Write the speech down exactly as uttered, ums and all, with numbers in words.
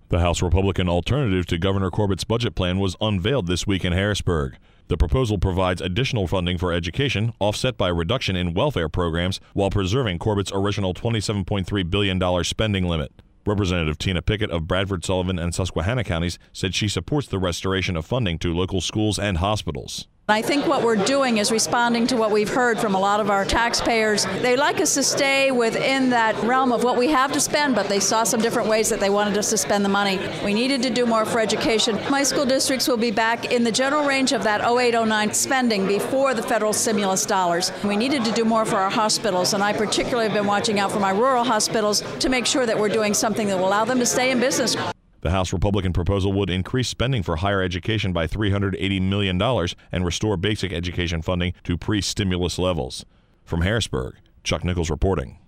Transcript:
The House Republican alternative to Governor Corbett's budget plan was unveiled this week in Harrisburg. The proposal provides additional funding for education, offset by a reduction in welfare programs, while preserving Corbett's original twenty-seven point three billion dollars spending limit. Representative Tina Pickett of Bradford, Sullivan, and Susquehanna counties said she supports the restoration of funding to local schools and hospitals. I think what we're doing is responding to what we've heard from a lot of our taxpayers. They like us to stay within that realm of what we have to spend, but they saw some different ways that they wanted us to spend the money. We needed to do more for education. My school districts will be back in the general range of that oh eight oh nine spending before the federal stimulus dollars. We needed to do more for our hospitals, and I particularly have been watching out for my rural hospitals to make sure that we're doing something that will allow them to stay in business. The House Republican proposal would increase spending for higher education by three hundred eighty million dollars and restore basic education funding to pre-stimulus levels. From Harrisburg, Chuck Nichols reporting.